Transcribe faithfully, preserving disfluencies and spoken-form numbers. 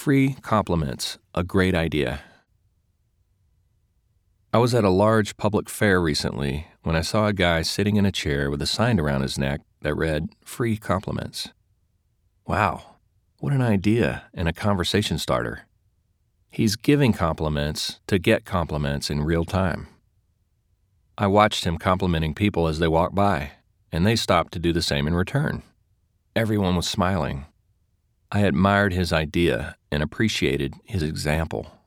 Free compliments, a great idea. I was at a large public fair recently when I saw a guy sitting in a chair with a sign around his neck that read, "Free compliments." Wow, what an idea and a conversation starter. He's giving compliments to get compliments in real time. I watched him complimenting people as they walked by, and they stopped to do the same in return. Everyone was smiling. I admired his idea and appreciated his example.